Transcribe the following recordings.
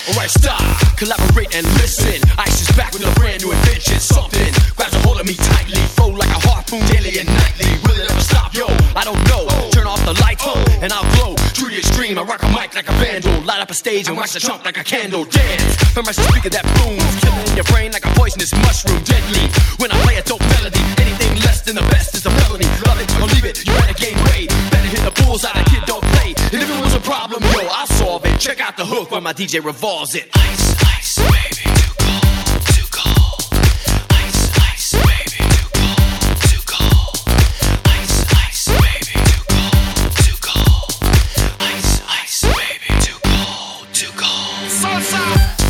Alright, stop, collaborate and listen. Ice is back with a brand new invention. Something grabs a hold of me tightly, flow like a harpoon daily and nightly. Will it ever stop? Yo, I don't know. Turn off the lights and I'll glow. True to the extreme, I rock a mic like a vandal. Light up a stage and watch the trunk like a candle. Dance from a speaker that booms, killing in your brain like a poisonous mushroom. Deadly when I play a dope melody. Anything less than the best is a felony. Love it or leave it, you better gain weight. Better hit the bullseye, the kid don't play. And if it was a problem, yo, I'll solve it. Check out the hook while my DJ revolves it. Ice, ice, baby, too cold, too cold. Ice, ice, baby, too cold, too cold. Ice, ice, baby, too cold, too cold. Ice, ice, baby, too cold, too cold. Salsa.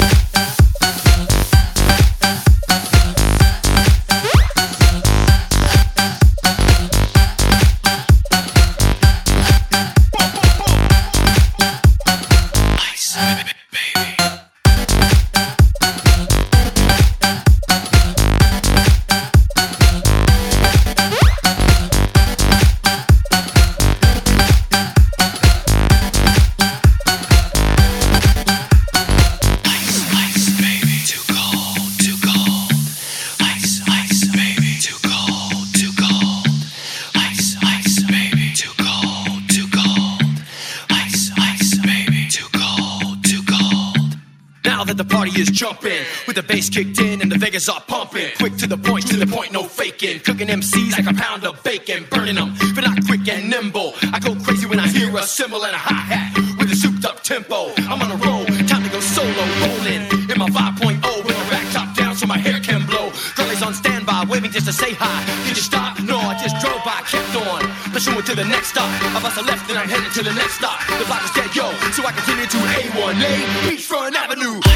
Jumping with the bass kicked in and the Vegas are pumping. Quick to the point, no faking. Cooking MCs like a pound of bacon, burning them, but not quick and nimble. I go crazy when I hear a cymbal and a hi-hat with a souped up tempo. I'm on a roll, time to go solo, rolling in my 5.0 with my back top down so my hair can blow. Girlie's on standby, waving just to say hi. Did you stop? No, I just drove by, kept on pursuing to the next stop. I bust a left and I'm headed to the next stop. The block is dead, yo, so I continue to A1A Beachfront Avenue.